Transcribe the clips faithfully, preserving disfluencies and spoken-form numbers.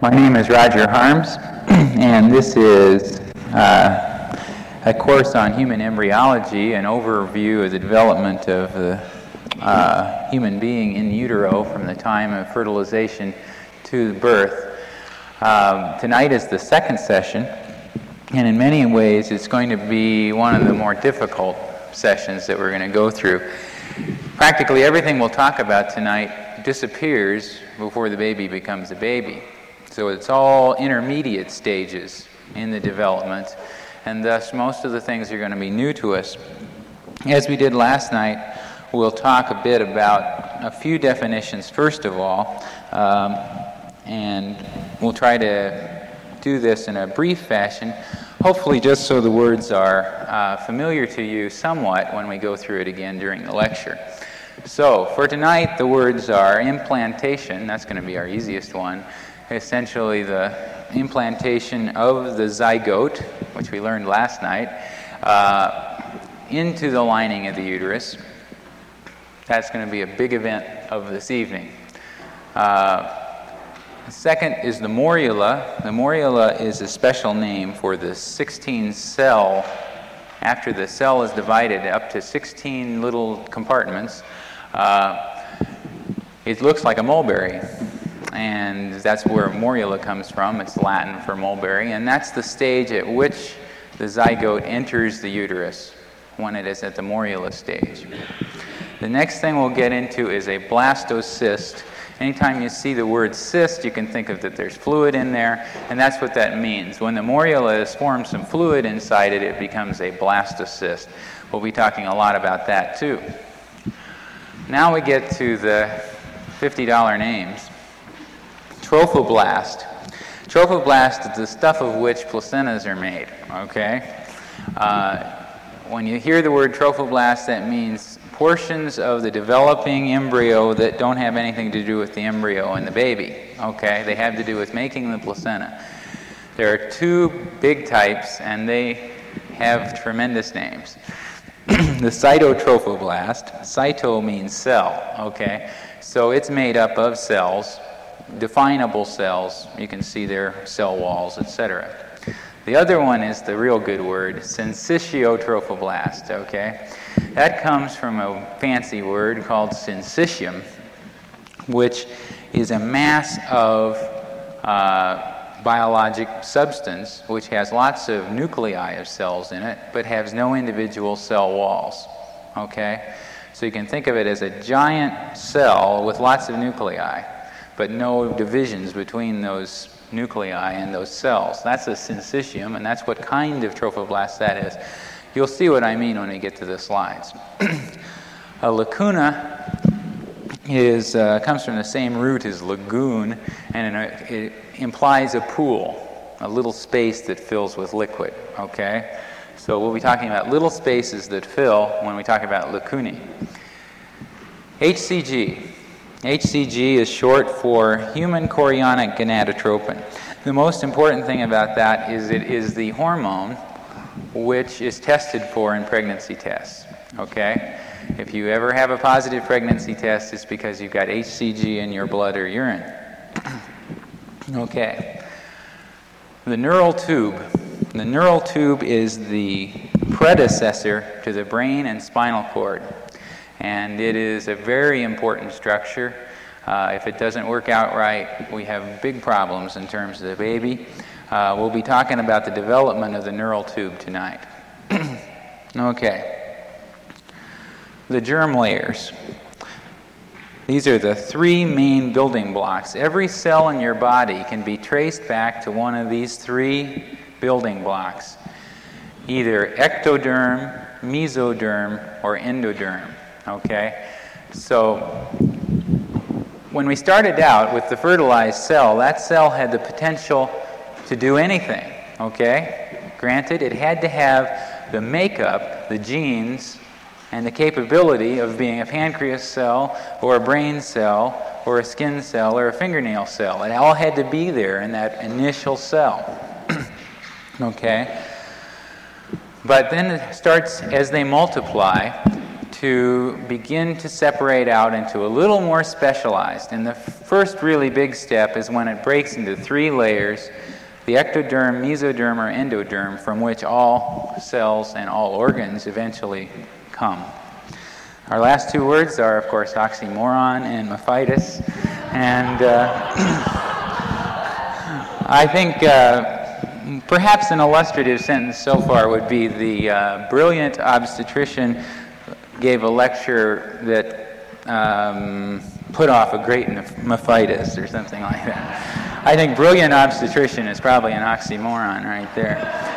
My name is Roger Harms, and this is uh, a course on human embryology, an overview of the development of the uh, human being in utero from the time of fertilization to birth. Um, tonight is the second session, and in many ways it's going to be one of the more difficult sessions that we're going to go through. Practically everything we'll talk about tonight disappears before the baby becomes a baby. So it's all intermediate stages in the development, and thus most of the things are going to be new to us. As we did last night, we'll talk a bit about a few definitions first of all, um, and we'll try to do this in a brief fashion, hopefully just so the words are uh, familiar to you somewhat when we go through it again during the lecture. So for tonight, the words are implantation, that's going to be our easiest one, essentially the implantation of the zygote, which we learned last night, uh, into the lining of the uterus. That's going to be a big event of this evening. Uh, second is the morula. The morula is a special name for the sixteen cell, after the cell is divided up to sixteen little compartments. Uh, it looks like a mulberry. And that's where morula comes from. It's Latin for mulberry. And that's the stage at which the zygote enters the uterus, when it is at the morula stage. The next thing we'll get into is a blastocyst. Anytime you see the word cyst, you can think of that there's fluid in there, and that's what that means. When the morula has formed some fluid inside it, it becomes a blastocyst. We'll be talking a lot about that too. Now we get to the fifty dollar names. Trophoblast. Trophoblast is the stuff of which placentas are made, okay? Uh, when you hear the word trophoblast, that means portions of the developing embryo that don't have anything to do with the embryo and the baby, okay? They have to do with making the placenta. There are two big types, and they have tremendous names. The cytotrophoblast. Cyto means cell, okay? So it's made up of cells, definable cells. You can see their cell walls, et cetera. The other one is the real good word, syncytiotrophoblast, okay? That comes from a fancy word called syncytium, which is a mass of uh, biologic substance which has lots of nuclei of cells in it, but has no individual cell walls, okay? So you can think of it as a giant cell with lots of nuclei, but no divisions between those nuclei and those cells. That's a syncytium, and that's what kind of trophoblast that is. You'll see what I mean when we get to the slides. A lacuna is uh, comes from the same root as lagoon, and it, it implies a pool, a little space that fills with liquid, okay? So we'll be talking about little spaces that fill when we talk about lacunae. H C G. H C G is short for human chorionic gonadotropin. The most important thing about that is it is the hormone which is tested for in pregnancy tests, okay? If you ever have a positive pregnancy test, it's because you've got H C G in your blood or urine. Okay. The neural tube. The neural tube is the predecessor to the brain and spinal cord. And it is a very important structure. Uh, if it doesn't work out right, we have big problems in terms of the baby. Uh, we'll be talking about the development of the neural tube tonight. Okay. The germ layers. These are the three main building blocks. Every cell in your body can be traced back to one of these three building blocks, either ectoderm, mesoderm, or endoderm. Okay, so when we started out with the fertilized cell, that cell had the potential to do anything, okay? Granted, it had to have the makeup, the genes, and the capability of being a pancreas cell or a brain cell or a skin cell or a fingernail cell. It all had to be there in that initial cell, okay? But then it starts, as they multiply, to begin to separate out into a little more specialized. And the first really big step is when it breaks into three layers: the ectoderm, mesoderm, or endoderm, from which all cells and all organs eventually come. Our last two words are, of course, oxymoron and mephitis. And uh, I think uh, perhaps an illustrative sentence so far would be the uh, brilliant obstetrician gave a lecture that um, put off a great mephitis or something like that. I think brilliant obstetrician is probably an oxymoron right there.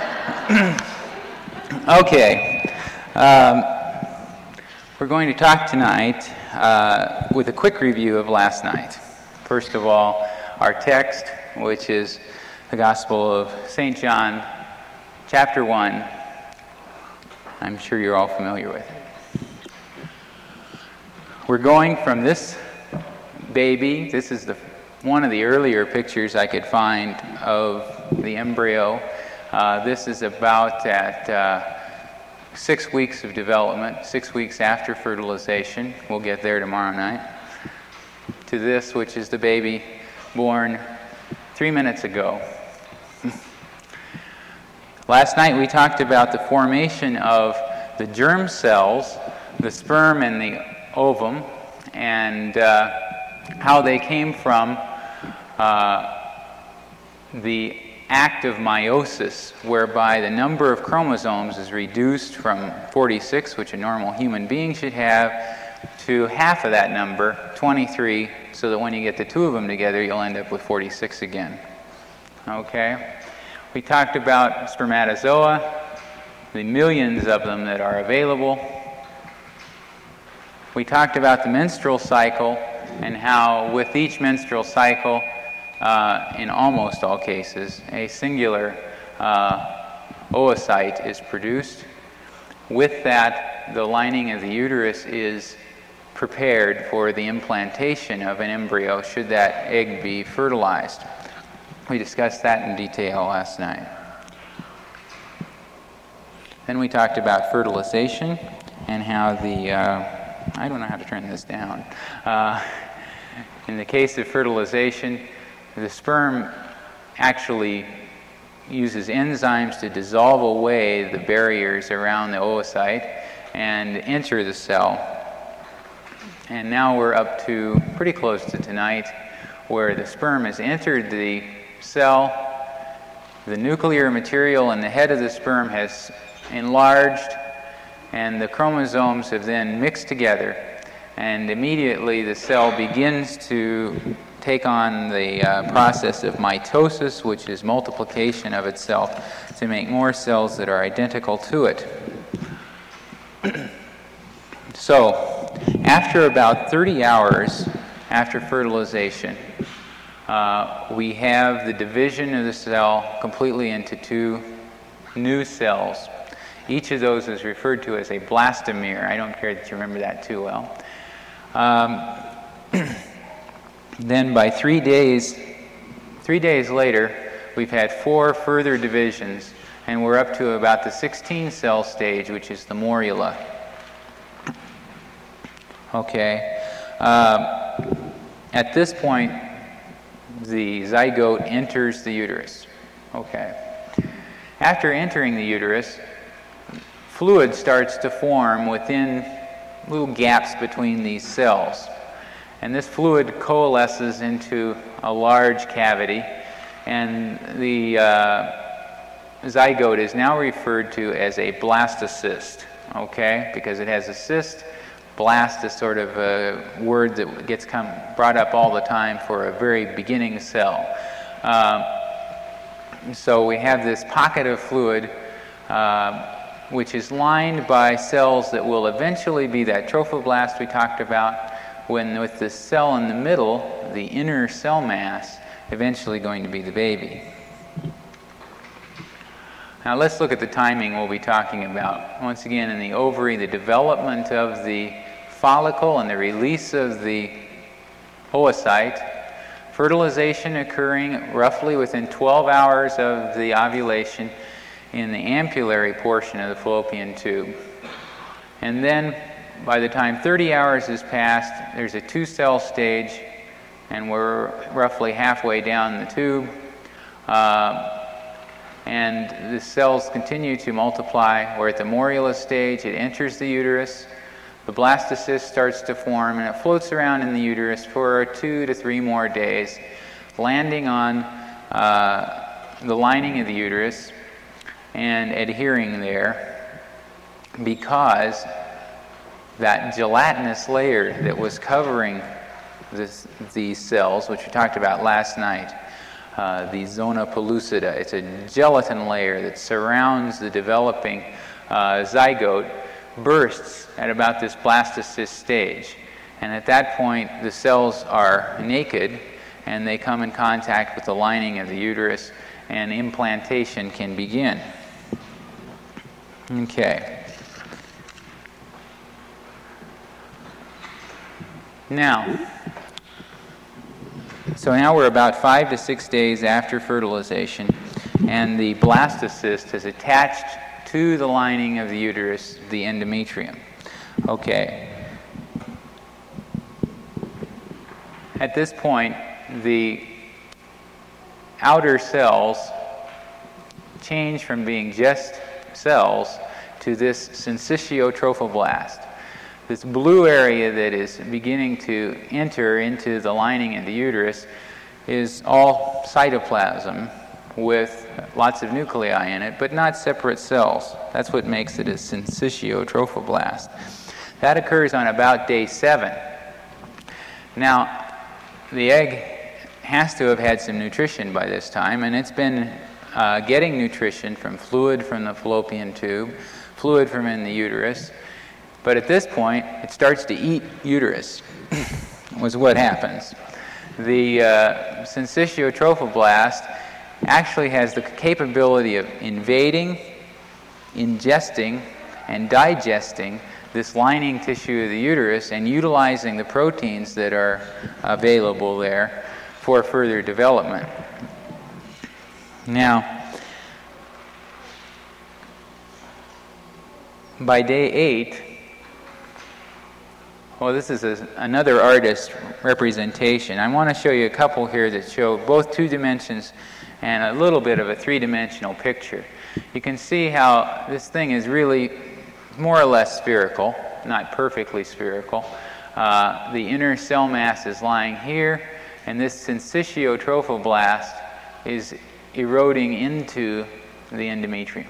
Okay. Um, we're going to talk tonight uh, with a quick review of last night. First of all, our text, which is the Gospel of Saint John, chapter one. I'm sure you're all familiar with it. We're going from this baby. This is the one of the earlier pictures I could find of the embryo. Uh, this is about at uh, six weeks of development, six weeks after fertilization. We'll get there tomorrow night. To this, which is the baby born three minutes ago. Last night we talked about the formation of the germ cells, the sperm and the ovum, and uh, how they came from uh, the act of meiosis, whereby the number of chromosomes is reduced from forty-six, which a normal human being should have, to half of that number, twenty-three, so that when you get the two of them together, you'll end up with forty-six again. Okay? We talked about spermatozoa, the millions of them that are available. We talked about the menstrual cycle and how with each menstrual cycle, uh, in almost all cases, a singular uh, oocyte is produced. With that, the lining of the uterus is prepared for the implantation of an embryo should that egg be fertilized. We discussed that in detail last night. Then we talked about fertilization and how the, uh, I don't know how to turn this down. Uh, in the case of fertilization, the sperm actually uses enzymes to dissolve away the barriers around the oocyte and enter the cell. And now we're up to pretty close to tonight, where the sperm has entered the cell, the nuclear material in the head of the sperm has enlarged, and the chromosomes have then mixed together, and immediately the cell begins to take on the uh, process of mitosis, which is multiplication of itself to make more cells that are identical to it. So, after about thirty hours after fertilization, uh, we have the division of the cell completely into two new cells. Each of those is referred to as a blastomere. I don't care that you remember that too well. Um, then by three days, three days later, we've had four further divisions, and we're up to about the sixteen cell stage, which is the morula. Okay. Um, at this point, the zygote enters the uterus. Okay. After entering the uterus, fluid starts to form within little gaps between these cells. And this fluid coalesces into a large cavity, and the uh, zygote is now referred to as a blastocyst, okay? Because it has a cyst. Blast is sort of a word that gets come, brought up all the time for a very beginning cell. Uh, so we have this pocket of fluid uh, which is lined by cells that will eventually be that trophoblast we talked about, when with the cell in the middle, the inner cell mass, eventually going to be the baby. Now let's look at the timing we'll be talking about. Once again, in the ovary, the development of the follicle and the release of the oocyte, fertilization occurring roughly within twelve hours of the ovulation in the ampullary portion of the fallopian tube. And then by the time thirty hours has passed, there's a two-cell stage, and we're roughly halfway down the tube. Uh, and the cells continue to multiply. We're at the morula stage. It enters the uterus. The blastocyst starts to form, and it floats around in the uterus for two to three more days, landing on uh, the lining of the uterus and adhering there, because that gelatinous layer that was covering this, these cells, which we talked about last night, uh, the zona pellucida, it's a gelatin layer that surrounds the developing uh, zygote, bursts at about this blastocyst stage. And at that point, the cells are naked, and they come in contact with the lining of the uterus, and implantation can begin. Okay. Now, so now we're about five to six days after fertilization, and the blastocyst has attached to the lining of the uterus the endometrium. Okay. At this point, the outer cells change from being just cells to this syncytiotropoblast. This blue area that is beginning to enter into the lining of the uterus is all cytoplasm with lots of nuclei in it, but not separate cells. That's what makes it a syncytiotropoblast. That occurs on about day seven. Now, the egg has to have had some nutrition by this time, and it's been uh, getting nutrition from fluid from the fallopian tube, fluid from in the uterus. But at this point, it starts to eat uterus, was what happens. The uh, syncytiotrophoblast actually has the capability of invading, ingesting, and digesting this lining tissue of the uterus and utilizing the proteins that are available there for further development. Now, by day eight, well, this is a, another artist representation. I want to show you a couple here that show both two dimensions and a little bit of a three-dimensional picture. You can see how this thing is really more or less spherical, not perfectly spherical. Uh, the inner cell mass is lying here, and this syncytiotrophoblast is eroding into the endometrium.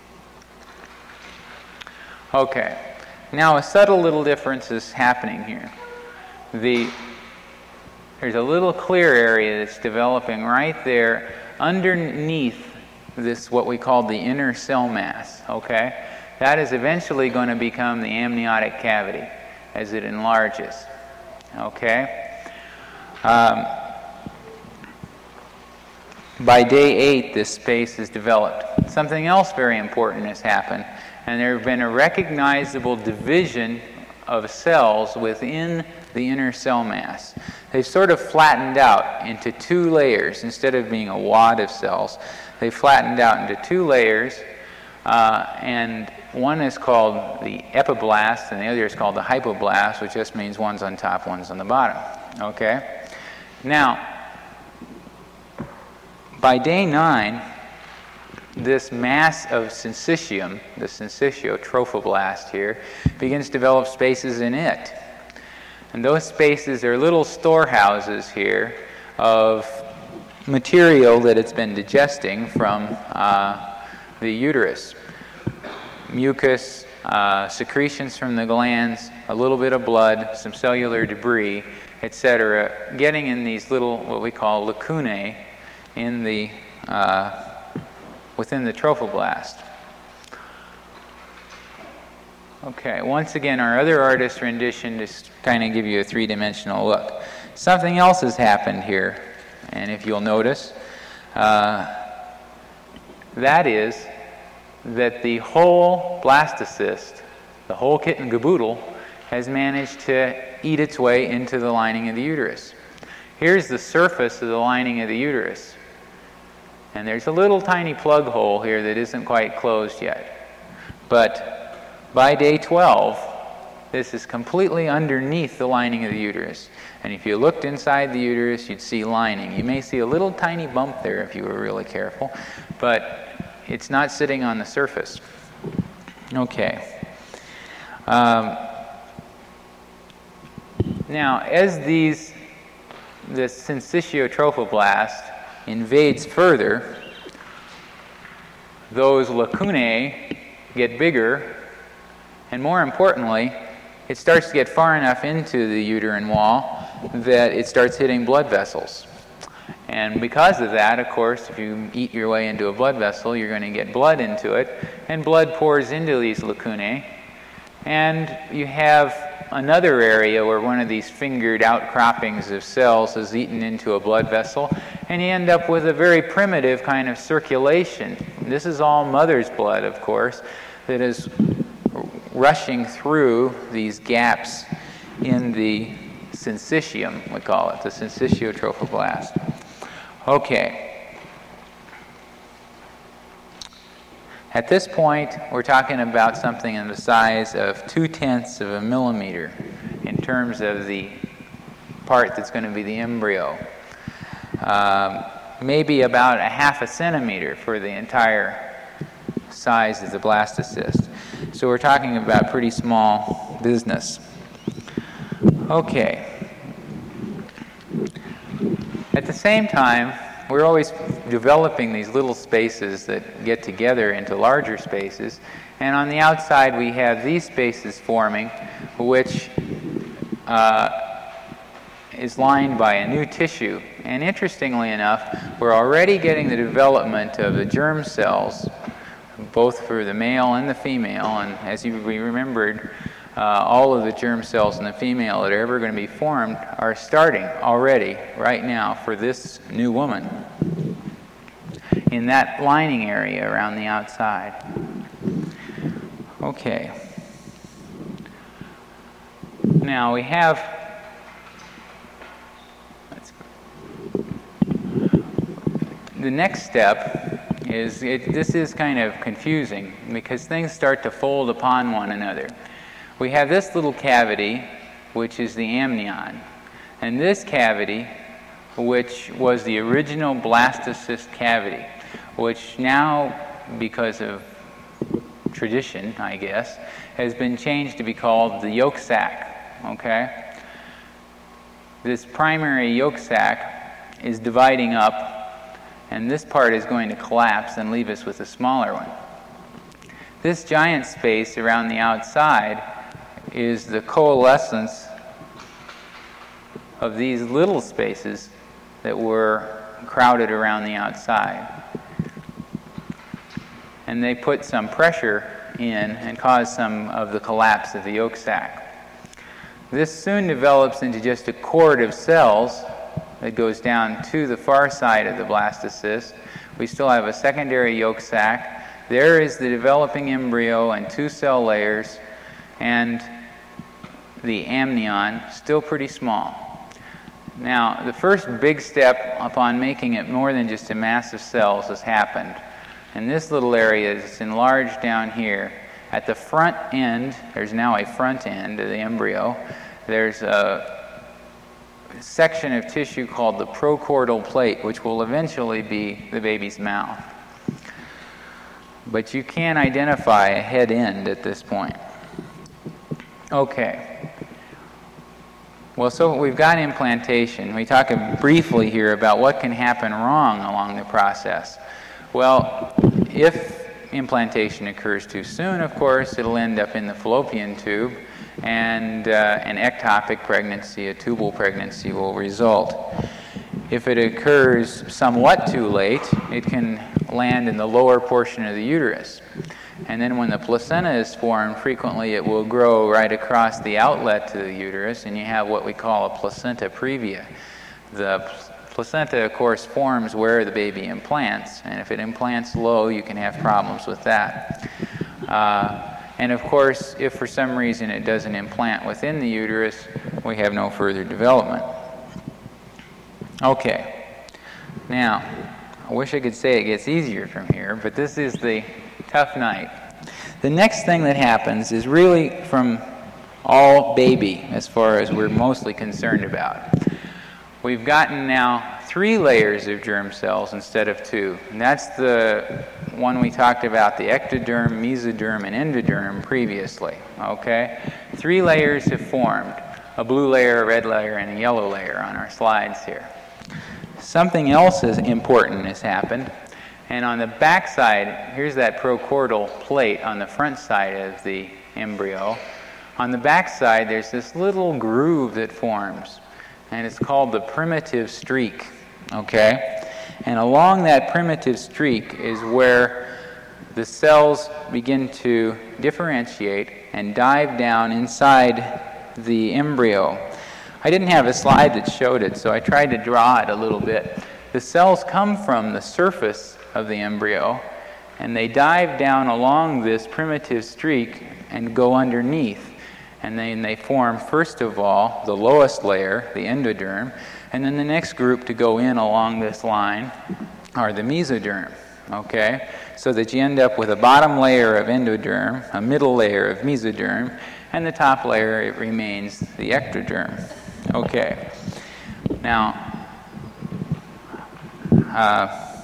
Okay. Now, a subtle little difference is happening here. The, there's a little clear area that's developing right there underneath this, what we call the inner cell mass, okay? That is eventually going to become the amniotic cavity as it enlarges, okay? Um, by day eight, this space is developed. Something else very important has happened. And there have been a recognizable division of cells within the inner cell mass. They've sort of flattened out into two layers. Instead of being a wad of cells, they've flattened out into two layers. Uh, and one is called the epiblast, and the other is called the hypoblast, which just means one's on top, one's on the bottom. Okay? Now, by day nine, this mass of syncytium, the syncytiotrophoblast here, begins to develop spaces in it. And those spaces are little storehouses here of material that it's been digesting from uh, the uterus. Mucus, uh, secretions from the glands, a little bit of blood, some cellular debris, et cetera, getting in these little, what we call lacunae in the uh, within the trophoblast. Okay, once again, our other artist rendition just kind of give you a three-dimensional look. Something else has happened here, and if you'll notice, uh, that is that the whole blastocyst, the whole kit and caboodle, has managed to eat its way into the lining of the uterus. Here's the surface of the lining of the uterus. And there's a little tiny plug hole here that isn't quite closed yet. But by day twelve, this is completely underneath the lining of the uterus. And if you looked inside the uterus, you'd see lining. You may see a little tiny bump there if you were really careful, but it's not sitting on the surface. Okay. Um, now, as these, this syncytial trophoblast invades further, those lacunae get bigger, and more importantly, it starts to get far enough into the uterine wall that it starts hitting blood vessels. And because of that, of course, if you eat your way into a blood vessel, you're going to get blood into it, and blood pours into these lacunae, and you have another area where one of these fingered outcroppings of cells is eaten into a blood vessel, and you end up with a very primitive kind of circulation. This is all mother's blood, of course, that is rushing through these gaps in the syncytium, we call it, the syncytial trophoblast. Okay. At this point, we're talking about something in the size of two-tenths of a millimeter in terms of the part that's going to be the embryo. Um, maybe about a half a centimeter for the entire size of the blastocyst. So we're talking about pretty small business. Okay. At the same time, we're always developing these little spaces that get together into larger spaces. And on the outside, we have these spaces forming, which uh, is lined by a new tissue. And interestingly enough, we're already getting the development of the germ cells, both for the male and the female. And as you remembered, uh, all of the germ cells in the female that are ever going to be formed are starting already, right now, for this new woman in that lining area around the outside. Okay. Now we have, let's, the next step is, it, this is kind of confusing because things start to fold upon one another. We have this little cavity, which is the amnion, and this cavity, which was the original blastocyst cavity, which now, because of tradition, I guess, has been changed to be called the yolk sac, okay? This primary yolk sac is dividing up, and this part is going to collapse and leave us with a smaller one. This giant space around the outside is the coalescence of these little spaces that were crowded around the outside. And they put some pressure in and cause some of the collapse of the yolk sac. This soon develops into just a cord of cells that goes down to the far side of the blastocyst. We still have a secondary yolk sac. There is the developing embryo and two cell layers, and the amnion, still pretty small. Now, the first big step upon making it more than just a mass of cells has happened. And this little area is enlarged down here. At the front end, there's now a front end of the embryo. There's a section of tissue called the prochordal plate, which will eventually be the baby's mouth. But you can't identify a head end at this point. Okay. Well, so we've got implantation. We talk briefly here about what can happen wrong along the process. Well, if implantation occurs too soon, of course, it'll end up in the fallopian tube, and uh, an ectopic pregnancy, a tubal pregnancy, will result. If it occurs somewhat too late, it can land in the lower portion of the uterus. And then when the placenta is formed, frequently it will grow right across the outlet to the uterus, and you have what we call a placenta previa. The placenta, of course, forms where the baby implants, and if it implants low, you can have problems with that. Uh, and of course, if for some reason it doesn't implant within the uterus, we have no further development. Okay. Now, I wish I could say it gets easier from here, but this is the tough night. The next thing that happens is really from all baby as far as we're mostly concerned about. We've gotten now three layers of germ cells instead of two. And that's the one we talked about, the ectoderm, mesoderm, and endoderm previously. Okay? Three layers have formed, a blue layer, a red layer, and a yellow layer on our slides here. Something else is important has happened. And on the back side, here's that prochordal plate on the front side of the embryo. On the back side, there's this little groove that forms, and it's called the primitive streak, okay? And along that primitive streak is where the cells begin to differentiate and dive down inside the embryo. I didn't have a slide that showed it, so I tried to draw it a little bit. The cells come from the surface of the embryo, and they dive down along this primitive streak and go underneath. And then they form, first of all, the lowest layer, the endoderm, and then the next group to go in along this line are the mesoderm, okay? So that you end up with a bottom layer of endoderm, a middle layer of mesoderm, and the top layer, it remains the ectoderm. Okay. Now, uh,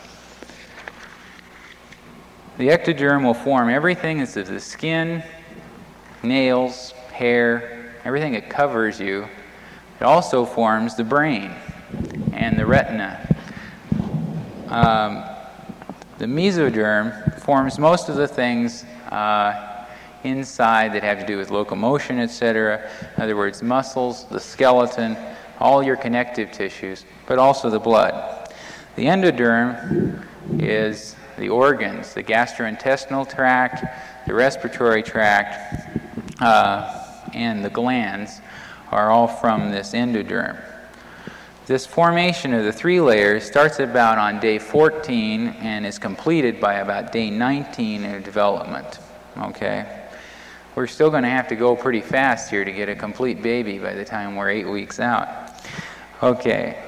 the ectoderm will form everything that's of the skin, nails, hair, everything that covers you. It also forms the brain and the retina. Um, the mesoderm forms most of the things uh, inside that have to do with locomotion, et cetera. In other words, muscles, the skeleton, all your connective tissues, but also the blood. The endoderm is the organs, the gastrointestinal tract, the respiratory tract, uh, and the glands are all from this endoderm. This formation of the three layers starts about on day fourteen and is completed by about day nineteen in development. Okay? We're still going to have to go pretty fast here to get a complete baby by the time we're eight weeks out. Okay.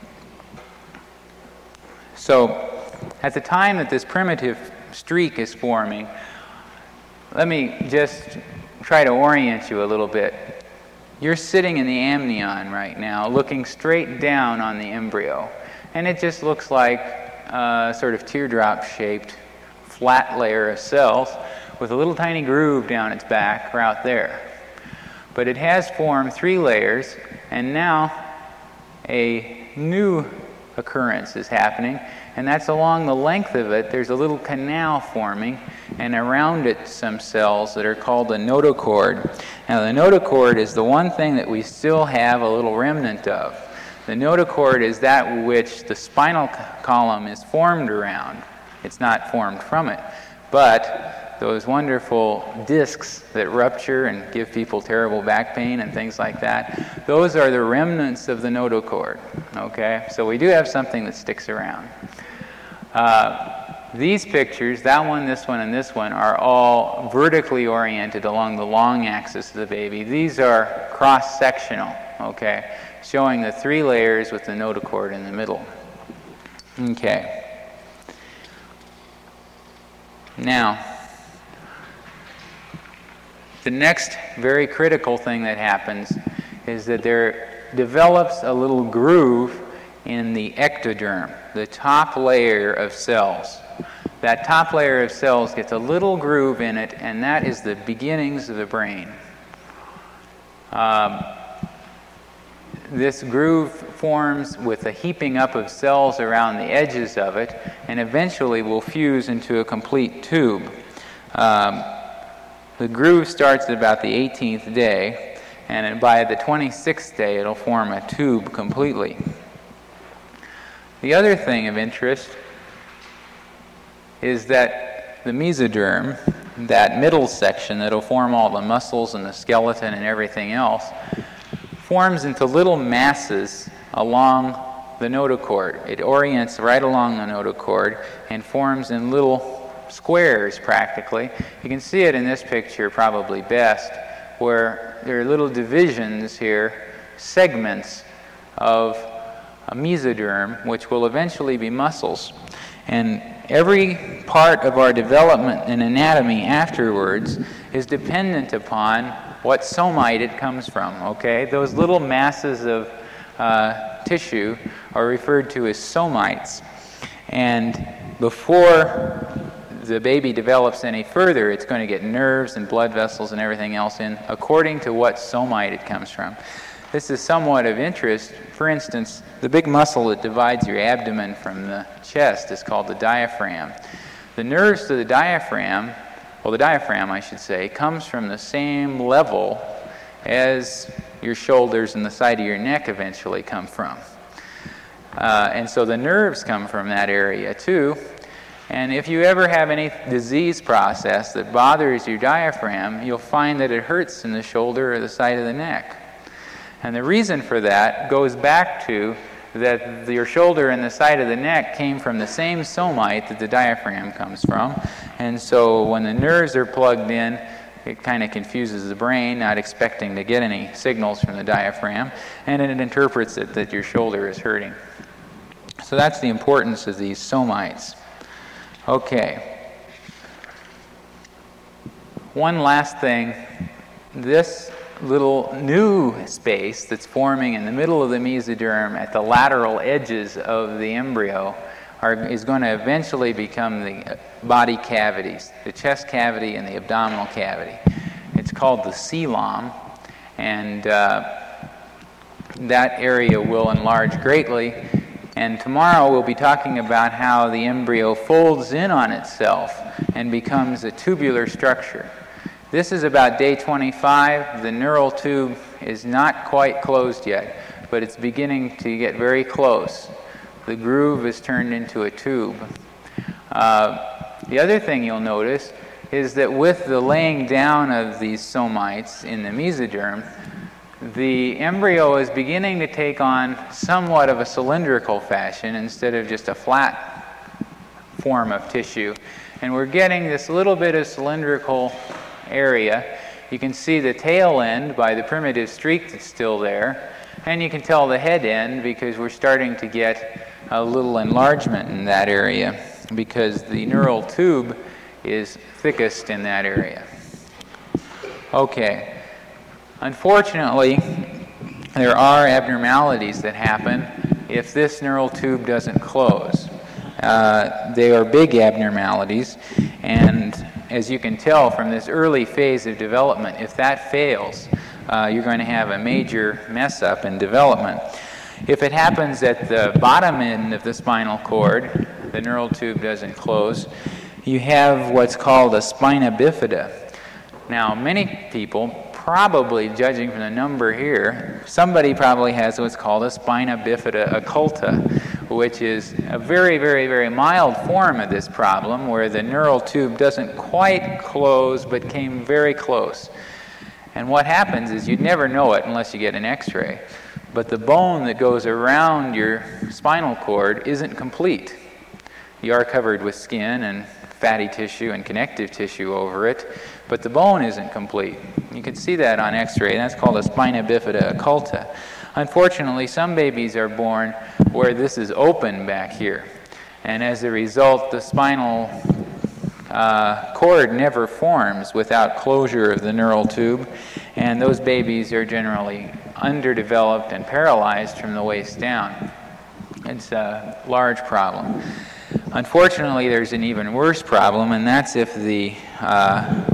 So, at the time that this primitive streak is forming, let me just try to orient you a little bit. You're sitting in the amnion right now, looking straight down on the embryo, and it just looks like a sort of teardrop-shaped flat layer of cells with a little tiny groove down its back right there. But it has formed three layers, and now a new occurrence is happening, and that's along the length of it. There's a little canal forming, and around it some cells that are called the notochord. Now the notochord is the one thing that we still have a little remnant of. The notochord is that which the spinal column is formed around. It's not formed from it, but those wonderful discs that rupture and give people terrible back pain and things like that, those are the remnants of the notochord, okay? So we do have something that sticks around. Uh, these pictures, that one, this one, and this one, are all vertically oriented along the long axis of the baby. These are cross-sectional, okay, showing the three layers with the notochord in the middle. Okay. Now, the next very critical thing that happens is that there develops a little groove in the ectoderm, the top layer of cells. That top layer of cells gets a little groove in it, and that is the beginnings of the brain. Um, this groove forms with a heaping up of cells around the edges of it, and eventually will fuse into a complete tube. Um, The groove starts at about the eighteenth day, and by the twenty-sixth day it'll form a tube completely. The other thing of interest is that the mesoderm, that middle section that'll form all the muscles and the skeleton and everything else, forms into little masses along the notochord. It orients right along the notochord and forms in little squares practically. You can see it in this picture probably best, where there are little divisions here, segments of a mesoderm, which will eventually be muscles. And every part of our development and anatomy afterwards is dependent upon what somite it comes from, okay? Those little masses of uh, tissue are referred to as somites. And before the baby develops any further, it's going to get nerves and blood vessels and everything else in according to what somite it comes from. This is somewhat of interest. For instance, the big muscle that divides your abdomen from the chest is called the diaphragm. The nerves to the diaphragm, well, the diaphragm, I should say, comes from the same level as your shoulders and the side of your neck eventually come from. Uh, and so the nerves come from that area too. And if you ever have any disease process that bothers your diaphragm, you'll find that it hurts in the shoulder or the side of the neck. And the reason for that goes back to that your shoulder and the side of the neck came from the same somite that the diaphragm comes from. And so when the nerves are plugged in, it kind of confuses the brain, not expecting to get any signals from the diaphragm, and it interprets it that your shoulder is hurting. So that's the importance of these somites. Okay. One last thing. This little new space that's forming in the middle of the mesoderm at the lateral edges of the embryo are, is going to eventually become the body cavities, the chest cavity and the abdominal cavity. It's called the coelom, and uh, that area will enlarge greatly. And tomorrow we'll be talking about how the embryo folds in on itself and becomes a tubular structure. This is about day twenty-five. The neural tube is not quite closed yet, but it's beginning to get very close. The groove is turned into a tube. Uh, the other thing you'll notice is that with the laying down of these somites in the mesoderm, the embryo is beginning to take on somewhat of a cylindrical fashion instead of just a flat form of tissue. And we're getting this little bit of cylindrical area. You can see the tail end by the primitive streak that's still there, and you can tell the head end because we're starting to get a little enlargement in that area because the neural tube is thickest in that area. Okay. Unfortunately, there are abnormalities that happen if this neural tube doesn't close. Uh, they are big abnormalities, and as you can tell from this early phase of development, if that fails, uh, you're going to have a major mess up in development. If it happens at the bottom end of the spinal cord, the neural tube doesn't close, you have what's called a spina bifida. Now, many people, probably judging from the number here, somebody probably has what's called a spina bifida occulta, which is a very, very, very mild form of this problem where the neural tube doesn't quite close but came very close. And what happens is you'd never know it unless you get an x-ray, but the bone that goes around your spinal cord isn't complete. You are covered with skin and fatty tissue and connective tissue over it, but the bone isn't complete. You can see that on x-ray, and that's called a spina bifida occulta. Unfortunately, some babies are born where this is open back here, and as a result, the spinal uh, cord never forms without closure of the neural tube, and those babies are generally underdeveloped and paralyzed from the waist down. It's a large problem. Unfortunately, there's an even worse problem, and that's if the uh,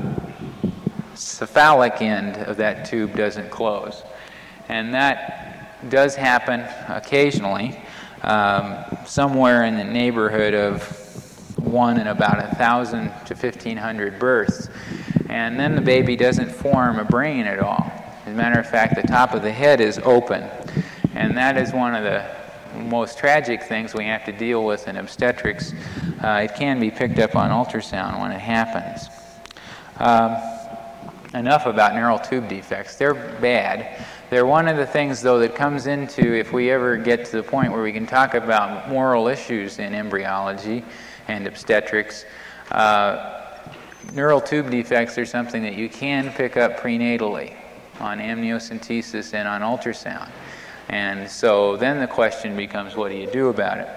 cephalic end of that tube doesn't close. And that does happen occasionally, um, somewhere in the neighborhood of one in about a thousand to fifteen hundred births. And then the baby doesn't form a brain at all. As a matter of fact, the top of the head is open. And that is one of the most tragic things we have to deal with in obstetrics. Uh, it can be picked up on ultrasound when it happens. Um, enough about neural tube defects. They're bad. They're one of the things, though, that comes into, if we ever get to the point where we can talk about moral issues in embryology and obstetrics, uh, neural tube defects are something that you can pick up prenatally on amniocentesis and on ultrasound. And so then the question becomes, what do you do about it?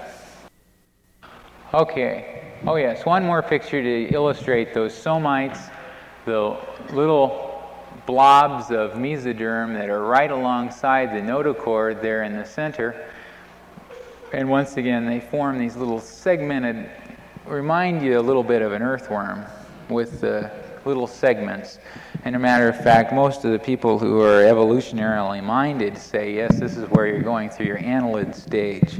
Okay. Oh yes, one more picture to illustrate those somites, the little blobs of mesoderm that are right alongside the notochord there in the center. And once again, they form these little segmented, remind you a little bit of an earthworm with the little segments. And a matter of fact, most of the people who are evolutionarily minded say, yes, this is where you're going through your annelid stage.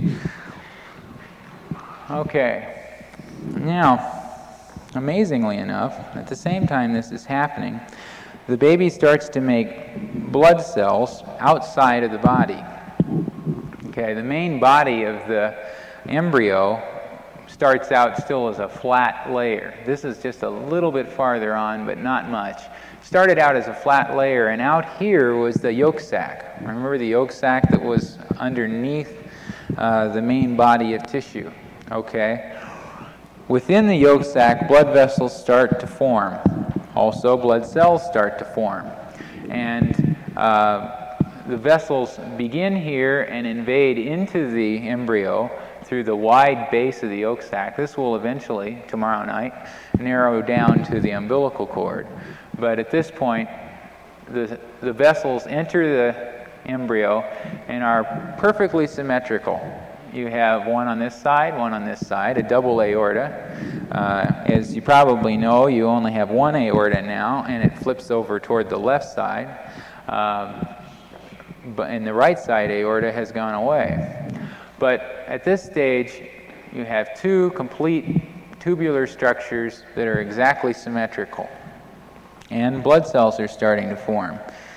Okay. Now, amazingly enough, at the same time this is happening, the baby starts to make blood cells outside of the body. Okay, the main body of the embryo starts out still as a flat layer. This is just a little bit farther on, but not much. Started out as a flat layer, and out here was the yolk sac. Remember the yolk sac that was underneath uh, the main body of tissue? Okay. Within the yolk sac, blood vessels start to form. Also, blood cells start to form. And uh, the vessels begin here and invade into the embryo through the wide base of the yolk sac. This will eventually, tomorrow night, narrow down to the umbilical cord. But at this point, the, the vessels enter the embryo and are perfectly symmetrical. You have one on this side, one on this side, a double aorta. Uh, as you probably know, you only have one aorta now, and it flips over toward the left side. Um, but and the right side aorta has gone away. But at this stage, you have two complete tubular structures that are exactly symmetrical. And blood cells are starting to form.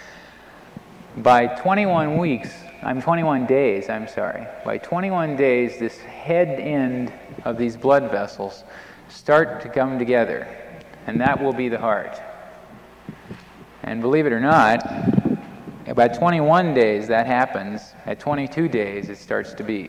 By twenty-one weeks, I'm twenty-one days, I'm sorry. By twenty-one days, this head end of these blood vessels start to come together, and that will be the heart. And believe it or not, about twenty-one days that happens. At twenty-two days, it starts to beat.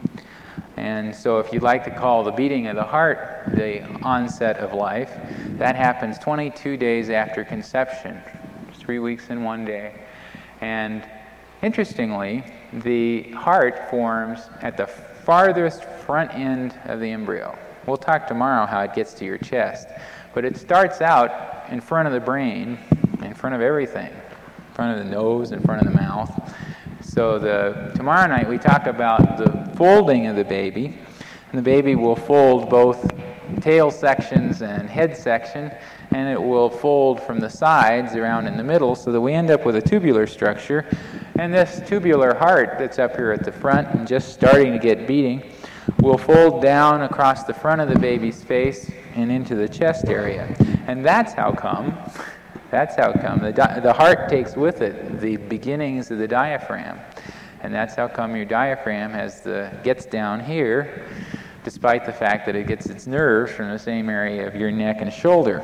And so if you'd like to call the beating of the heart the onset of life, that happens twenty-two days after conception, three weeks and one day. And interestingly, the heart forms at the farthest front end of the embryo. We'll talk tomorrow how it gets to your chest. But it starts out in front of the brain, in front of everything, in front of the nose, in front of the mouth. So the tomorrow night we talk about the folding of the baby. And the baby will fold both tail sections and head section, and it will fold from the sides around in the middle so that we end up with a tubular structure. And this tubular heart that's up here at the front and just starting to get beating will fold down across the front of the baby's face and into the chest area. And that's how come, that's how come the, di- the heart takes with it the beginnings of the diaphragm. And that's how come your diaphragm has the gets down here, despite the fact that it gets its nerves from the same area of your neck and shoulder.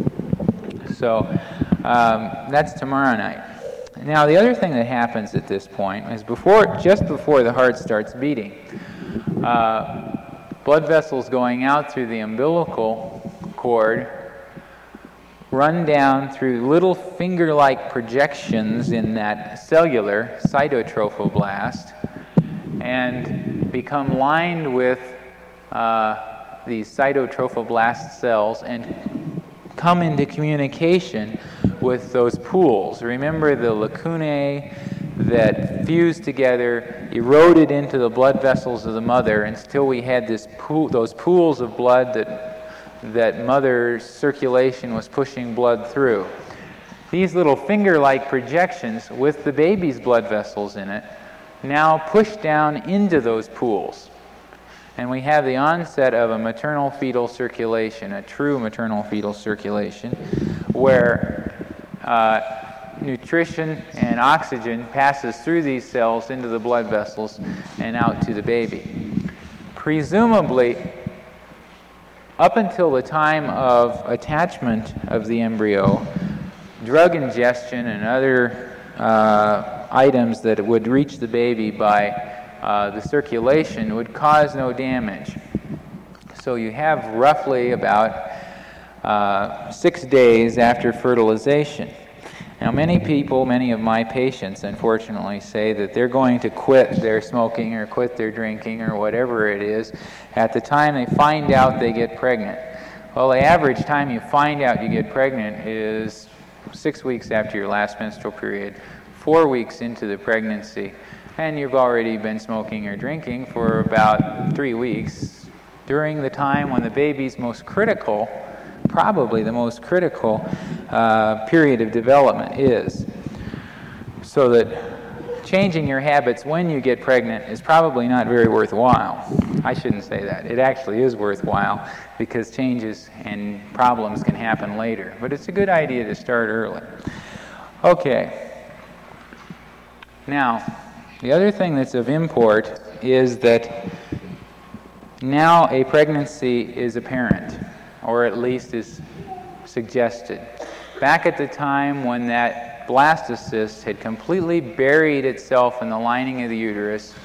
So um, that's tomorrow night. Now the other thing that happens at this point is before, just before the heart starts beating, uh, blood vessels going out through the umbilical cord run down through little finger-like projections in that cellular cytotrophoblast and become lined with uh, these cytotrophoblast cells and come into communication with those pools. Remember the lacunae that fused together, eroded into the blood vessels of the mother until we had this pool, those pools of blood that that mother's circulation was pushing blood through. These little finger-like projections with the baby's blood vessels in it now push down into those pools. And we have the onset of a maternal fetal circulation, a true maternal fetal circulation, where uh, nutrition and oxygen passes through these cells into the blood vessels and out to the baby. Presumably, up until the time of attachment of the embryo, drug ingestion and other uh, items that would reach the baby by uh, the circulation would cause no damage. So you have roughly about uh, six days after fertilization. Now many people, many of my patients, unfortunately, say that they're going to quit their smoking or quit their drinking or whatever it is at the time they find out they get pregnant. Well, the average time you find out you get pregnant is six weeks after your last menstrual period, four weeks into the pregnancy, and you've already been smoking or drinking for about three weeks, during the time when the baby's most critical, probably the most critical uh, period of development is. So that changing your habits when you get pregnant is probably not very worthwhile. I shouldn't say that. It actually is worthwhile because changes and problems can happen later. But it's a good idea to start early. Okay. Now, the other thing that's of import is that now a pregnancy is apparent, or at least is suggested. Back at the time when that blastocyst had completely buried itself in the lining of the uterus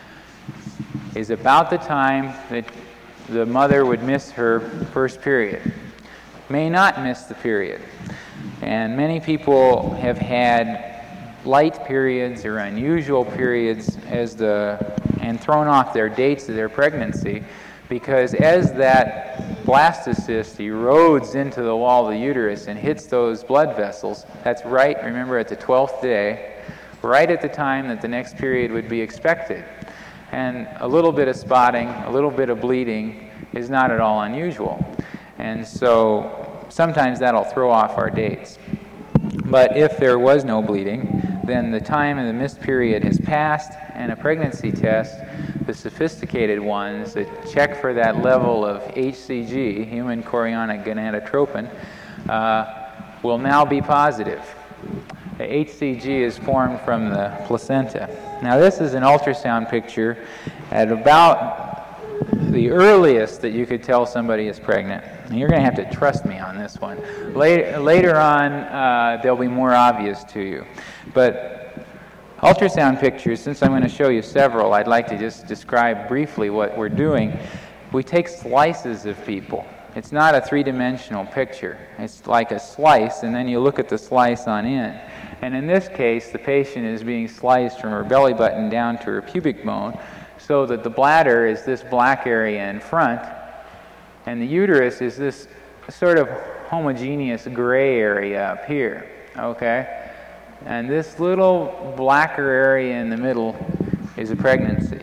is about the time that the mother would miss her first period. May not miss the period. And many people have had light periods or unusual periods as the and thrown off their dates of their pregnancy, because as that blastocyst erodes into the wall of the uterus and hits those blood vessels, that's right, remember, at the twelfth day, right at the time that the next period would be expected. And a little bit of spotting, a little bit of bleeding is not at all unusual. And so sometimes that'll throw off our dates. But if there was no bleeding, then the time of the missed period has passed, and a pregnancy test, the sophisticated ones that check for that level of H C G, human chorionic gonadotropin, uh, will now be positive. The H C G is formed from the placenta. Now this is an ultrasound picture at about the earliest that you could tell somebody is pregnant. And you're going to have to trust me on this one. Later, later on, uh, they'll be more obvious to you. But ultrasound pictures, since I'm going to show you several, I'd like to just describe briefly what we're doing. We take slices of people. It's not a three-dimensional picture. It's like a slice, and then you look at the slice on end. And in this case, the patient is being sliced from her belly button down to her pubic bone, so that the bladder is this black area in front, and the uterus is this sort of homogeneous gray area up here, okay? And this little blacker area in the middle is a pregnancy,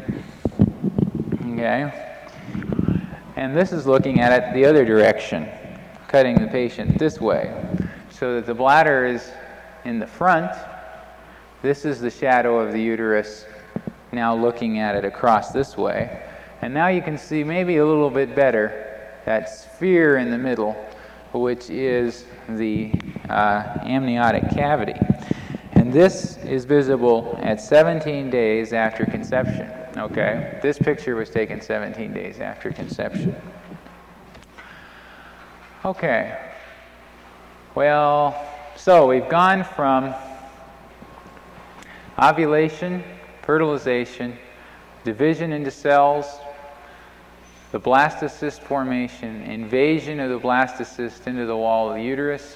okay? And this is looking at it the other direction, cutting the patient this way, so that the bladder is in the front. This is the shadow of the uterus, now looking at it across this way. And now you can see maybe a little bit better that sphere in the middle, which is the uh, amniotic cavity. And this is visible at seventeen days after conception. Okay, this picture was taken seventeen days after conception. Okay, well, so we've gone from ovulation, fertilization, division into cells, the blastocyst formation, invasion of the blastocyst into the wall of the uterus.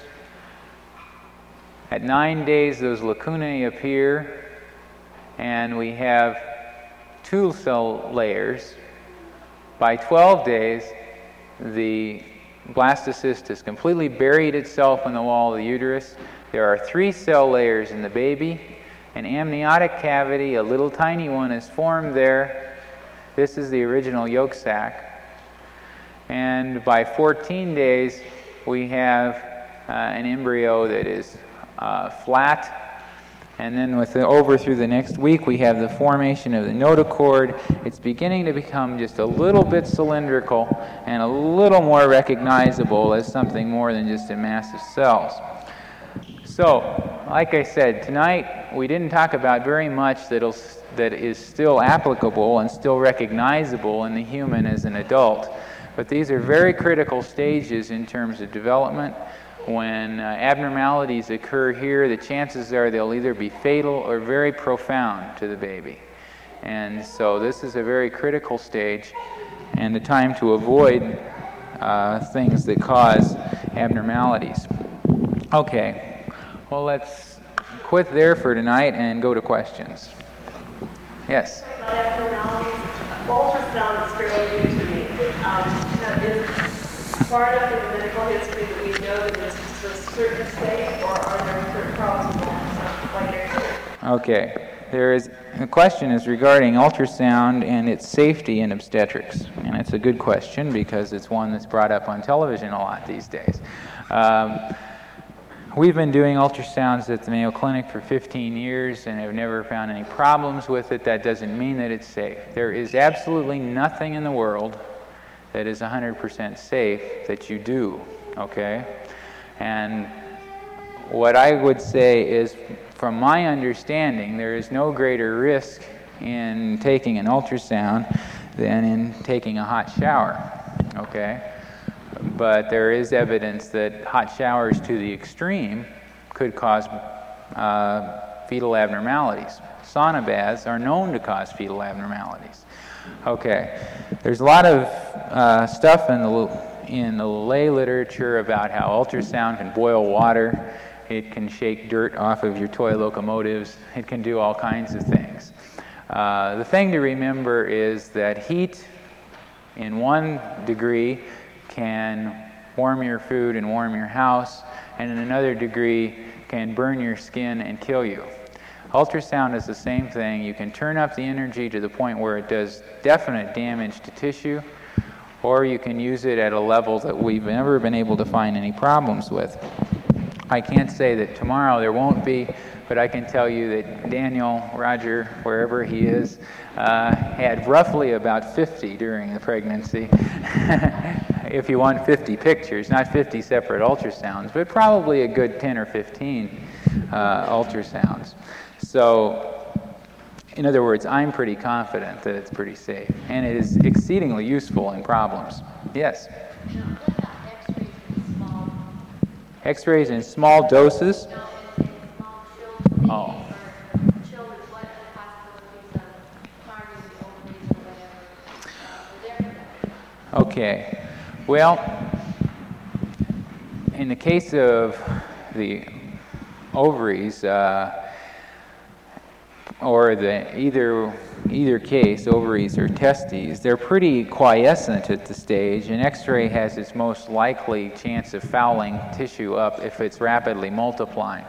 At nine days, those lacunae appear, and we have two cell layers. By twelve days, the blastocyst has completely buried itself in the wall of the uterus. There are three cell layers in the baby. An amniotic cavity, a little tiny one, is formed there. This is the original yolk sac. And by fourteen days, we have uh, an embryo that is uh, flat. And then with the, over through the next week, we have the formation of the notochord. It's beginning to become just a little bit cylindrical and a little more recognizable as something more than just a mass of cells. So, like I said, tonight we didn't talk about very much that'll, that is still applicable and still recognizable in the human as an adult. But these are very critical stages in terms of development. When uh, abnormalities occur here, the chances are they'll either be fatal or very profound to the baby. And so this is a very critical stage and a time to avoid uh, things that cause abnormalities. Okay, well, let's quit there for tonight and go to questions. Yes? Abnormalities, ultrasound is fairly new to me. Um, is far enough in the medical history that we know that this is to a certain state, or are there certain problems with like X-ray? Okay. There is, the question is regarding ultrasound and its safety in obstetrics. And it's a good question because it's one that's brought up on television a lot these days. Um, we've been doing ultrasounds at the Mayo Clinic for fifteen years and have never found any problems with it. That doesn't mean that it's safe. There is absolutely nothing in the world that is one hundred percent safe that you do, okay? And what I would say is, from my understanding, there is no greater risk in taking an ultrasound than in taking a hot shower, okay? But there is evidence that hot showers to the extreme could cause uh, fetal abnormalities. Sauna baths are known to cause fetal abnormalities. Okay, there's a lot of uh, stuff in the, in the lay literature about how ultrasound can boil water. It can shake dirt off of your toy locomotives. It can do all kinds of things. Uh, the thing to remember is that heat in one degree can warm your food and warm your house, and in another degree can burn your skin and kill you. Ultrasound is the same thing. You can turn up the energy to the point where it does definite damage to tissue, or you can use it at a level that we've never been able to find any problems with. I can't say that tomorrow there won't be, but I can tell you that Daniel, Roger, wherever he is, uh, had roughly about fifty during the pregnancy. If you want fifty pictures, not fifty separate ultrasounds, but probably a good ten or fifteen uh, ultrasounds. So, in other words, I'm pretty confident that it's pretty safe, and it is exceedingly useful in problems. Yes? X-rays in small doses? Oh. Okay. Well, in the case of the ovaries, uh, or the either either case, ovaries or testes, they're pretty quiescent at the stage, and X-ray has its most likely chance of fouling tissue up if it's rapidly multiplying.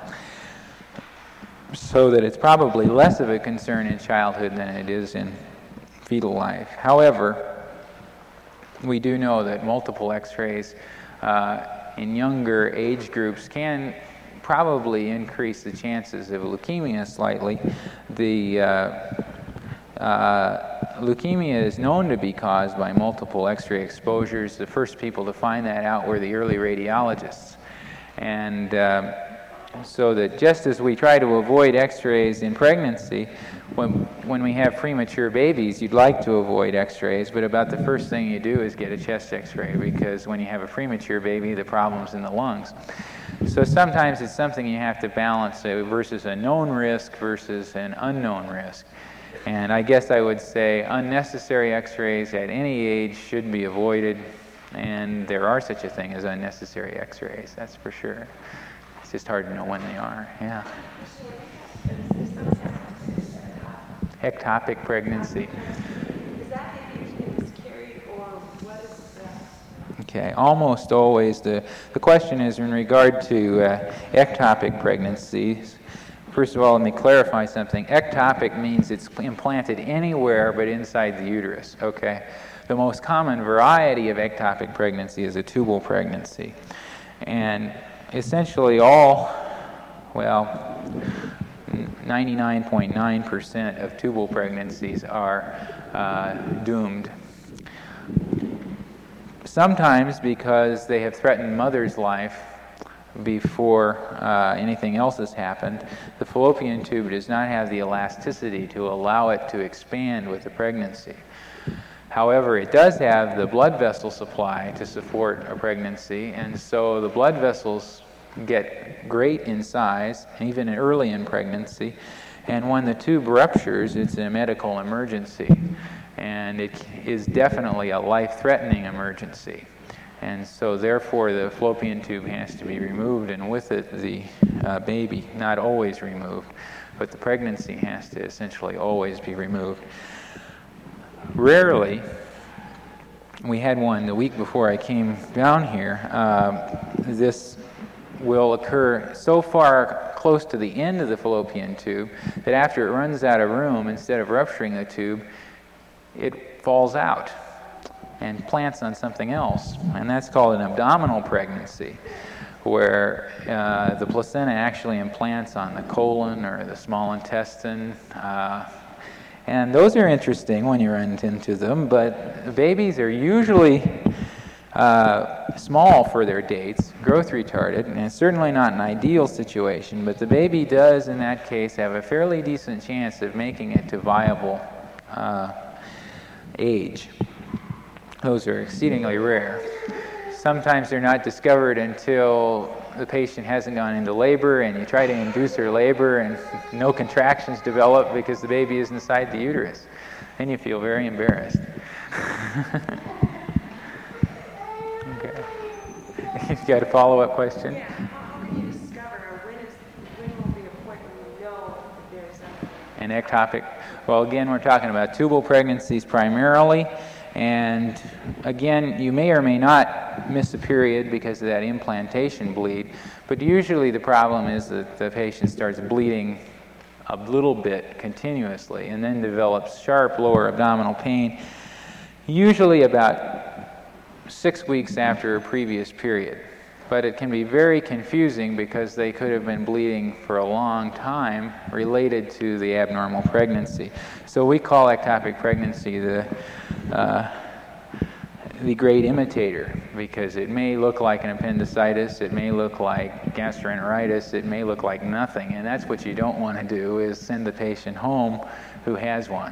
So that it's probably less of a concern in childhood than it is in fetal life. However, we do know that multiple X-rays uh, in younger age groups can probably increase the chances of leukemia slightly. The uh, uh, leukemia is known to be caused by multiple X-ray exposures. The first people to find that out were the early radiologists. And um, so that just as we try to avoid X-rays in pregnancy, when, when we have premature babies, you'd like to avoid X-rays, but about the first thing you do is get a chest X-ray, because when you have a premature baby, the problem's in the lungs. So sometimes it's something you have to balance uh, versus a known risk versus an unknown risk. And I guess I would say unnecessary X-rays at any age should be avoided, and there are such a thing as unnecessary X-rays, that's for sure. It's just hard to know when they are, yeah. Ectopic pregnancy. Is that if you miscarried, or what is that? Okay, almost always the, the question is in regard to uh, ectopic pregnancies. First of all, let me clarify something. Ectopic means it's implanted anywhere but inside the uterus, okay? The most common variety of ectopic pregnancy is a tubal pregnancy. And essentially all, well, ninety-nine point nine percent of tubal pregnancies are uh, doomed. Sometimes because they have threatened mother's life before uh, anything else has happened, the fallopian tube does not have the elasticity to allow it to expand with the pregnancy. However, it does have the blood vessel supply to support a pregnancy, and so the blood vessels get great in size, even early in pregnancy, and when the tube ruptures, it's a medical emergency, and it is definitely a life-threatening emergency. And so therefore the fallopian tube has to be removed, and with it the uh, baby, not always removed, but the pregnancy has to essentially always be removed. Rarely, we had one the week before I came down here. Uh, this will occur so far close to the end of the fallopian tube that after it runs out of room, instead of rupturing the tube, it falls out and plants on something else. And that's called an abdominal pregnancy, where uh, the placenta actually implants on the colon or the small intestine. Uh, and those are interesting when you run into them, but babies are usually uh, small for their dates, growth retarded, and it's certainly not an ideal situation, but the baby does in that case have a fairly decent chance of making it to viable uh, age. Those are exceedingly rare. Sometimes they're not discovered until the patient hasn't gone into labor and you try to induce her labor and no contractions develop because the baby is inside the uterus. Then you feel very embarrassed. Okay. You've got a follow-up question? Yeah, how can you discover, or when, is, when will be a point when you know there's a... An ectopic? Well, again, we're talking about tubal pregnancies primarily. And again, you may or may not miss a period because of that implantation bleed, but usually the problem is that the patient starts bleeding a little bit continuously and then develops sharp lower abdominal pain, usually about six weeks after a previous period. But it can be very confusing because they could have been bleeding for a long time related to the abnormal pregnancy. So we call ectopic pregnancy the uh, the great imitator, because it may look like an appendicitis, it may look like gastroenteritis, it may look like nothing, and that's what you don't want to do, is send the patient home who has one.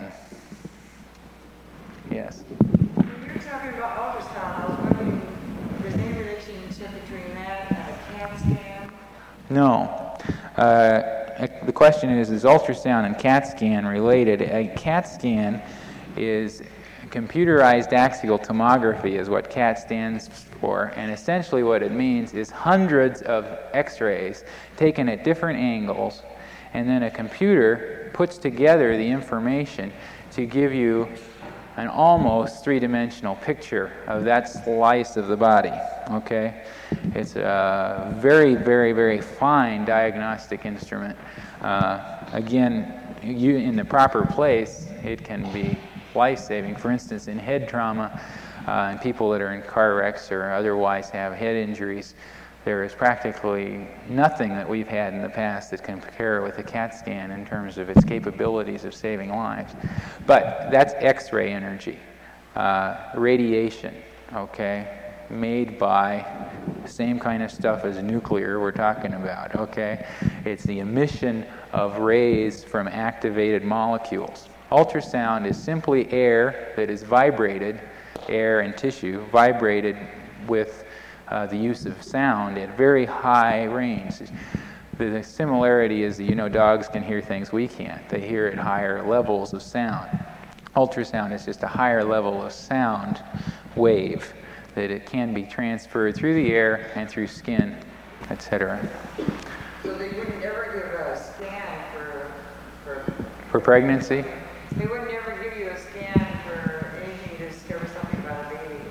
Yes? When you're talking about ultrasound, I was wondering, if there's any relationship between that and a CAT scan? No. Uh, the question is, is ultrasound and CAT scan related? A CAT scan is computerized axial tomography, is what CAT stands for, and essentially what it means is hundreds of x-rays taken at different angles, and then a computer puts together the information to give you an almost three-dimensional picture of that slice of the body, okay? It's a very, very, very fine diagnostic instrument. Uh, again, you, in the proper place, it can be life-saving. For instance, in head trauma, uh, in people that are in car wrecks or otherwise have head injuries, there is practically nothing that we've had in the past that can compare with a CAT scan in terms of its capabilities of saving lives. But that's X-ray energy, uh, radiation, okay, made by the same kind of stuff as nuclear we're talking about, okay? It's the emission of rays from activated molecules. Ultrasound is simply air that is vibrated, air and tissue, vibrated with uh, the use of sound at very high range. The similarity is that, you know, dogs can hear things we can't. They hear at higher levels of sound. Ultrasound is just a higher level of sound wave that it can be transferred through the air and through skin, et cetera. So they wouldn't ever give a scan for, for... For pregnancy? They would never give you a scan for anything to discover something about a baby.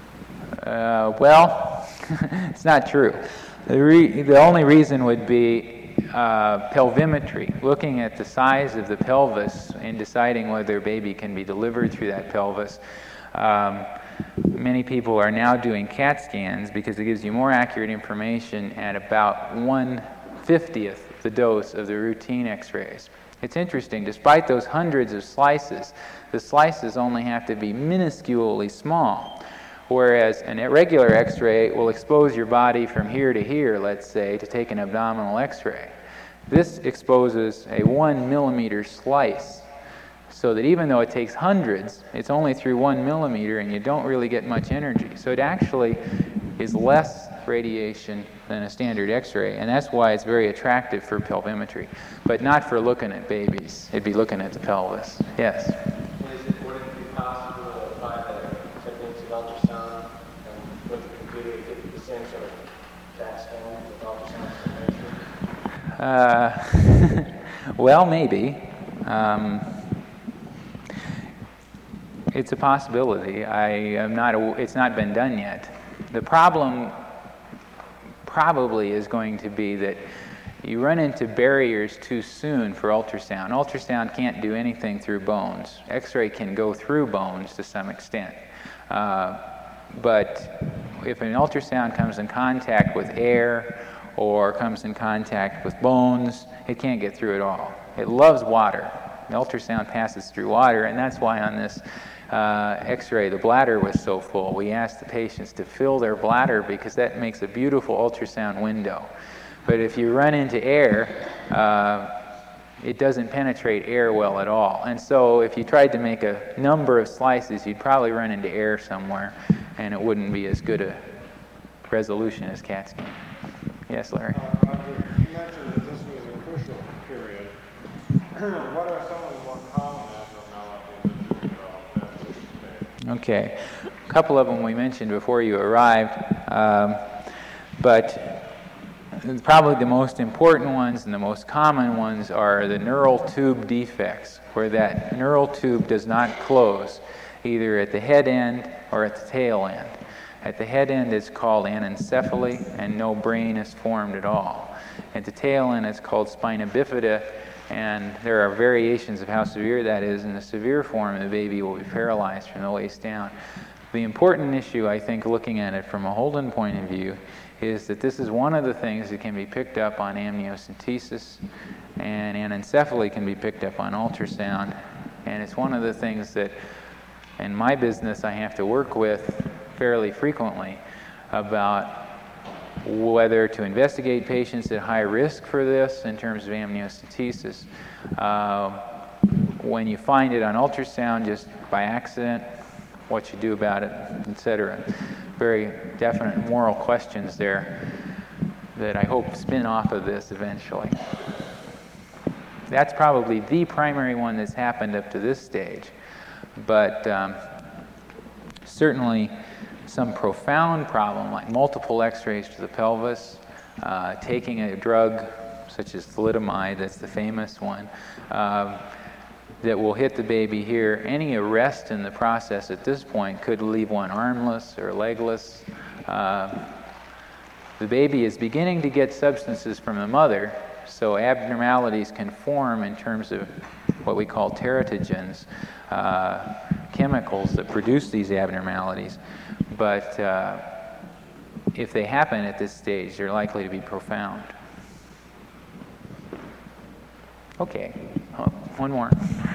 Uh, well, it's not true. The, re- the only reason would be uh, pelvimetry, looking at the size of the pelvis and deciding whether a baby can be delivered through that pelvis. Um, many people are now doing CAT scans because it gives you more accurate information at about one fiftieth the dose of the routine X-rays. It's interesting, despite those hundreds of slices, the slices only have to be minusculely small, whereas an irregular X-ray will expose your body from here to here, let's say, to take an abdominal X-ray. This exposes a one millimeter slice, so that even though it takes hundreds, it's only through one millimeter and you don't really get much energy. So it actually is less radiation than a standard X-ray, and that's why it's very attractive for pelvimetry, but not for looking at babies. It'd be looking at the pelvis. Yes? Is it, would it be possible to apply the techniques of ultrasound and with the computer to get the same sort of CAT scan with ultrasound information? Uh, well, maybe. Um, It's a possibility. I am not. A, it's not been done yet. The problem probably is going to be that you run into barriers too soon for ultrasound. Ultrasound can't do anything through bones. X-ray can go through bones to some extent. Uh, but if an ultrasound comes in contact with air or comes in contact with bones, it can't get through at all. It loves water. The ultrasound passes through water, and that's why on this uh, X-ray the bladder was so full. We asked the patients to fill their bladder because that makes a beautiful ultrasound window. But if you run into air, uh, it doesn't penetrate air well at all. And so if you tried to make a number of slices, you'd probably run into air somewhere, and it wouldn't be as good a resolution as CAT scan. Yes, Larry? Uh, Roger, you mentioned that this was a crucial period. What are some of the more common abnormalities that you develop? Okay. A couple of them we mentioned before you arrived, um, but probably the most important ones and the most common ones are the neural tube defects, where that neural tube does not close, either at the head end or at the tail end. At the head end it's called anencephaly, and no brain is formed at all. At the tail end it's called spina bifida, and there are variations of how severe that is. In the severe form, the baby will be paralyzed from the waist down. The important issue, I think, looking at it from a Holden point of view, is that this is one of the things that can be picked up on amniocentesis, and anencephaly can be picked up on ultrasound. And it's one of the things that in my business I have to work with fairly frequently about whether to investigate patients at high risk for this in terms of amniocentesis. Uh, when you find it on ultrasound just by accident, what you do about it, et cetera. Very definite moral questions there that I hope spin off of this eventually. That's probably the primary one that's happened up to this stage. But um, certainly some profound problem like multiple X-rays to the pelvis, uh, taking a drug such as thalidomide, that's the famous one, uh, that will hit the baby here. Any arrest in the process at this point could leave one armless or legless. Uh, the baby is beginning to get substances from the mother, so abnormalities can form in terms of what we call teratogens, uh, chemicals that produce these abnormalities. But uh, if they happen at this stage, they're likely to be profound. Okay, oh, one more.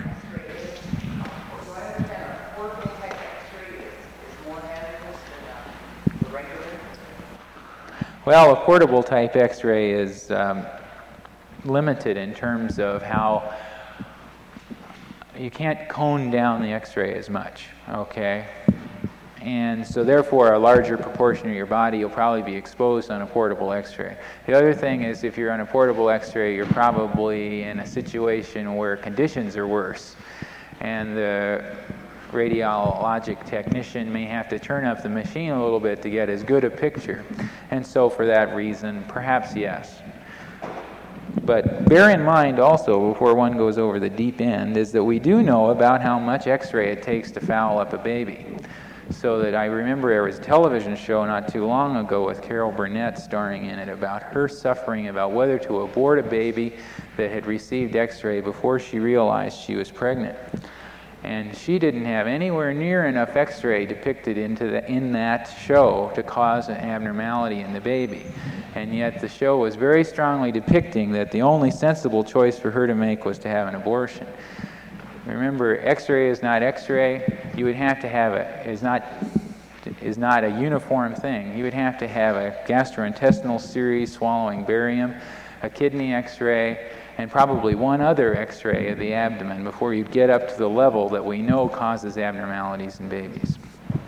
Well, a portable type X-ray is um, limited in terms of how you can't cone down the X-ray as much, okay? And so therefore a larger proportion of your body will probably be exposed on a portable X-ray. The other thing is if you're on a portable X-ray, you're probably in a situation where conditions are worse. And the radiologic technician may have to turn up the machine a little bit to get as good a picture. And so for that reason, perhaps yes. But bear in mind also, before one goes over the deep end, is that we do know about how much X-ray it takes to foul up a baby. So that I remember there was a television show not too long ago with Carol Burnett starring in it about her suffering about whether to abort a baby that had received X-ray before she realized she was pregnant. And she didn't have anywhere near enough X-ray depicted into the, in that show to cause an abnormality in the baby. And yet the show was very strongly depicting that the only sensible choice for her to make was to have an abortion. Remember, X-ray is not X-ray. You would have to have a, is not, is not a uniform thing. You would have to have a gastrointestinal series swallowing barium, a kidney X-ray, and probably one other X-ray of the abdomen before you get up to the level that we know causes abnormalities in babies.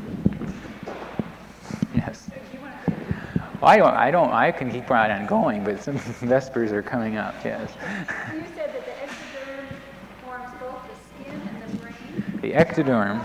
Yes. Well, I don't, I don't, I can keep right on going, but some vespers are coming up, yes. You said that the ectoderm forms both the skin and the brain. The ectoderm.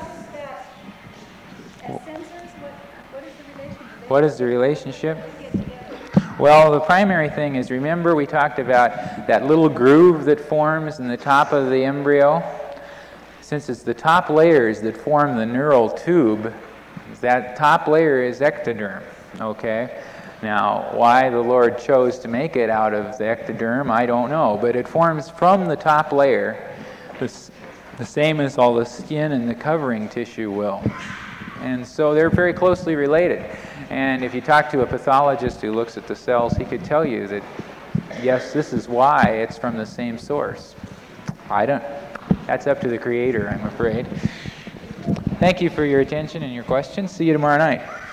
As sensors, what, what is the relationship? What is the relationship? Well, the primary thing is, remember we talked about that little groove that forms in the top of the embryo? since it's the top layers that form the neural tube, that top layer is ectoderm, okay? Now, why the Lord chose to make it out of the ectoderm, I don't know, but it forms from the top layer, the, the same as all the skin and the covering tissue will. And so they're very closely related. And if you talk to a pathologist who looks at the cells, he could tell you that, yes, this is why it's from the same source. I don't, that's up to the Creator, I'm afraid. Thank you for your attention and your questions. See you tomorrow night.